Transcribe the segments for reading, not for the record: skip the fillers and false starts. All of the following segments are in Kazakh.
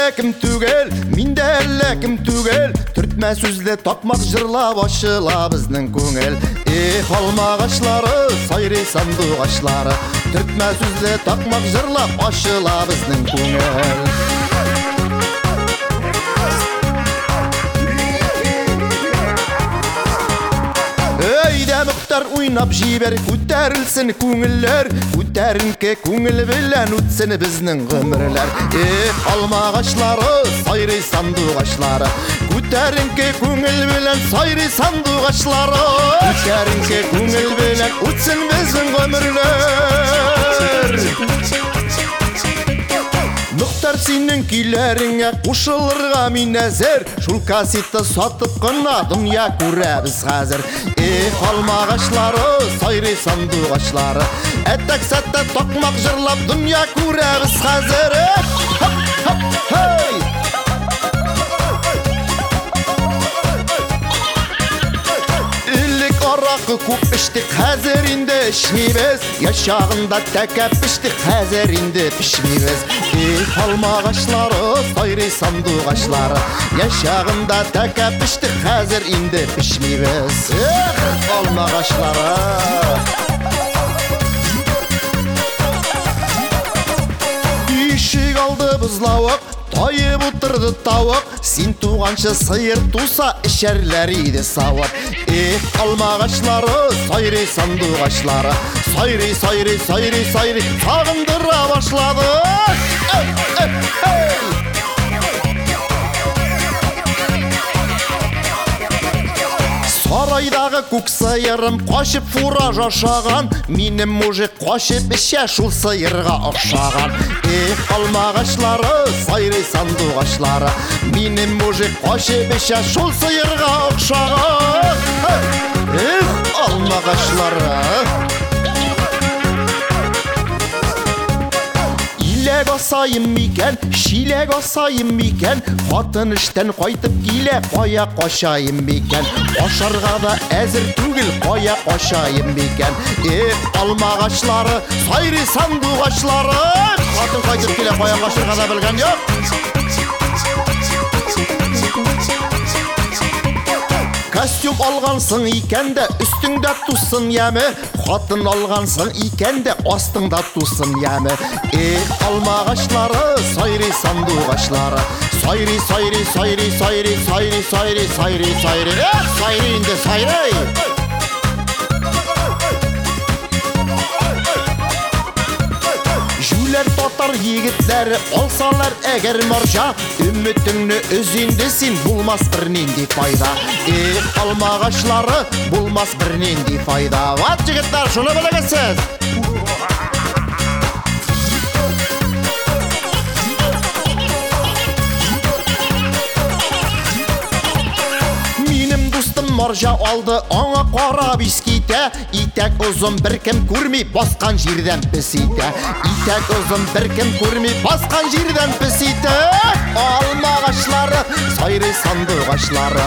әлләкім түгел, мен де әлләкім түгел. Түртмә сөзле тақмақ жырлап ашыла біздің көңіл. Алма ағашлары, сайрый сандық ашлары. Түртмә сөзле тақмақ жырлап ашыла біздің көңіл. Өйдә мұқтар ойнап жибер, көтәрілсін көңіллер, көтәрінке көңіл білән өтсін біздің ғұмырлар. Алма ағашлары, сайрый сандық ашлары. Көтәрінке көңіл білән сайрый сандық ашлары. Көтәрінке көңіл білән өтсін біздің ғұмырлар. Мұқтар сенің күйлеріңе қошылырға мен әзір. Шул кассетті сатып қына дүния көрәбіз қазір. Алма ағашлары, сайрый сандық ашлары. Әттәк-сәтті тақмақ жырлап дүния көрәбіз қазір. Арақы көп іштік, қазір енді ішмейбіз. Яшағында тәкәп іштік, қазір енді пішмейбіз. Алма ағашлары, сайрый сандық ашлары. Яшағында тәкәп іштік, қазір енді пішмейбіз. Алма ағашлары. Үйшік алды бұзлауық, тайып отырды тауық. Сен туғаншы сиыр туса, ішерлері сауап. Алма ағашлары, сайрый сандық ашлары. Сайрый, сайрый, сайрый, сайрый, сағындыра башлады. Сарайдағы көк сиырым қашып фура жашаған. Менің мужик қашып іше шул сиырға ұқшаған. Алма ағашлары, сайрый сандық ашлары. Менің мужик қашып іше шул сиырға ұқшаған. Алма ағашлары. Илек асайым мекен, шилек асайым мекен. Қатын іштен қайтып келе, қоя қошайым мекен. Қошарға да әзір түгіл, қоя қошайым мекен. Алма ағашлары, сайрый сандық ашлары. Қатын қайтып келе, қоя қошарға да білген жоқ. Костюм алғансың икенде, үстіңде тусын ямы. Қатын алғансың икенде, астыңда тусын ямы. Алма ағашлары, сайрый сандық ашлары. Сайрый, сайрый, сайрый, сайрый, сайрый, сайрый, сайрый, сайрый. Сайрый инде сайрый. Жүлер татар егітлері алсалар әгер маржа. Үмітіңні үзінде сен болмас бірненде пайда. Алма ағашлары болмас бірненде пайда. Ват жігіттер, шуны білігісіз. Маржа алды, аңа қара бискейті. Итәк ұзын бір кім көрмей, басқан жерден пісейті. Итәк ұзын бір кім көрмей, басқан жерден пісейті. Алма ағашлары, сайрый сандық ашлары.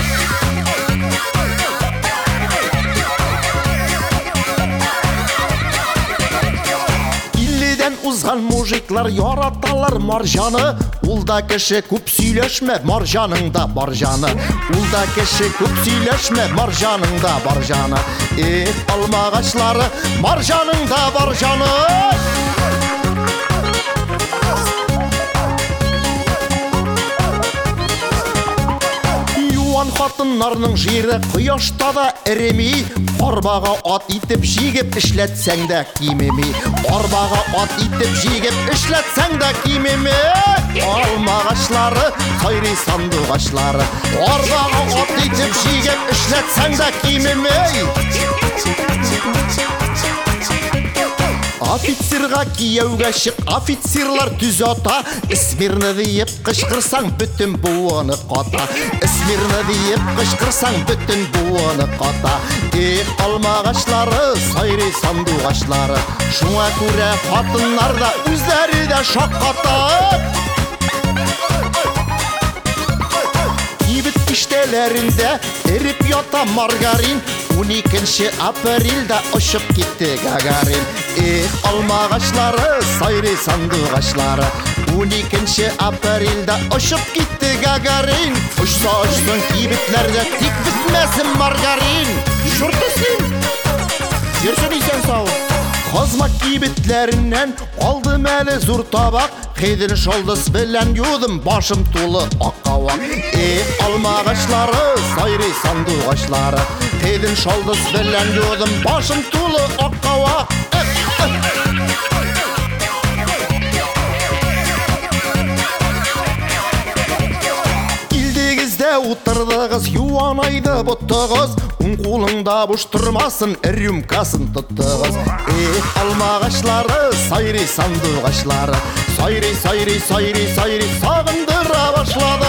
Узған мужиклар яраталар маржаны. Улда кіші көп сөйлешме, маржаныңда бар жаны. Улда кіші көп сөйлешме, маржаныңда бар жаны. Алма ағашлары, маржаныңда бар жаны. Юан қатынларының жері құяшта да іремей. Арбаға ат итіп жегіп ішлетсәң дә кимемей. Арбаға ат итіп жегіп ішлетсәң дә кимемей. Алма ағашлары, сайрый сандық ашлары. Арбаға ат итіп жегіп ішлетсәң дә кимемей. Офицерға кияуға шық, офицерлар түз ата. Смирно дейіп қышқырсаң, бүтін буыны қата. Смирно дейіп қышқырсаң, бүтін буыны қата. Алма ағашлары, сайрый сандық ашлары. Шуңа көре қатынлар да өздері де шаққата. Кибіт кіштелерінде еріп ята маргарин. 12 апрельда ұшып кетті Гагарин. Алма ағашлары, сайрый сандық ашлары. 12 aprelda ұшып кетті Гагарин. Ұшса кибітлерде тек бітмесін маргарин. Жүртесін, жүрсін исен сау. Қызмак кибітлерінен алдым әлі зұр табақ. Қейдін шолдыс білән юдым, башым толы аққауақ. Алма ағашлары, сайрай санды ағашлары. Қейдін шолдыс білән юдым, башым толы аққауақ. Отырдығыз, юанайды бұттығыз, ұн қолыңда бұш тұрмасын, рюмкасын тұттығыз. Алма ағашлары, сайрай санды ағашлары. Сайрай, сайрай, сайрай, сайрай, сағындыра башлады.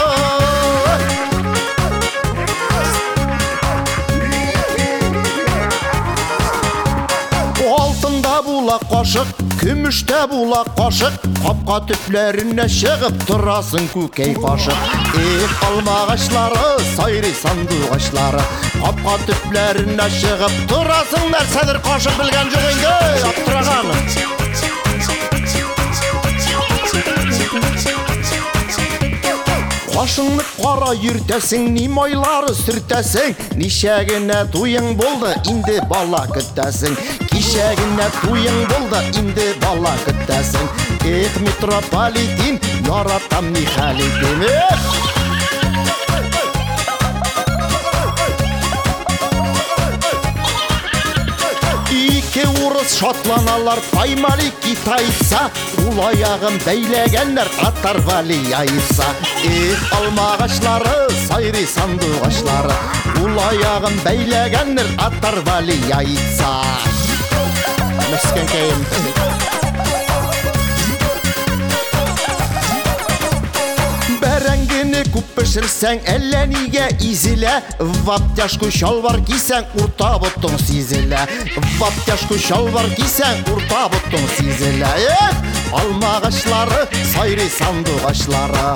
Алтында бұла қошық, күміште бұла қошық, қапқа түплеріне шығып тұрасың көкей қошық. Алма ағашлары, сайрай санды ағашлары. Қапқа түплеріне шығып тұрасың нәрседір қошық білген жоқ енді аптырағаны. Қошыңны қара ертесің, не майлары сүртесің. Нешегіне туың болды, инді бала күттесің. Кешегіне туың болды, инді бала күттесің. Метрополитен, яратам не халетем. Ике орыс шотланалар, паймали китайца. Ул аяғын бәйләгәннәр, атар вали айса. Алма ағашлары, сайрай санды ағашлары. Ул аяғын бәйләгәннәр, атар вали айса. Мәскән кәйім. Бәрәңгіні күп пішірсәң, әлі неге изілі. Ваптяшку шалвар кисәң, урта бұттың сизілі. Ваптяшку шалвар кисәң, урта бұттың сизілі. Алма ағашлары, сайрай санды ағашлары.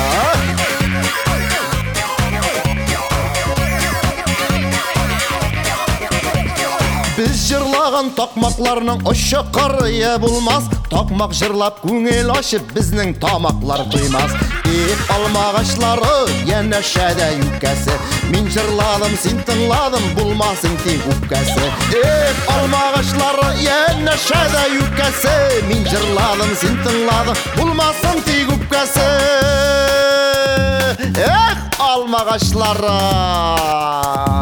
Біз жырлаған тақмақларының ұшы қарыя болмас. Тақмақ жырлап көңел ашып бізнің тамақлар тоймас. Алма ағашлары, яна шәді юкәсі. Мен жырладым, сен тыңладым, болмасын тек үпкәсі. Алма ағашлары, яна шәді юкәсі. Мен жырладым, сен тыңладым, болмасын тек үпкәсі. Алма ағашлары.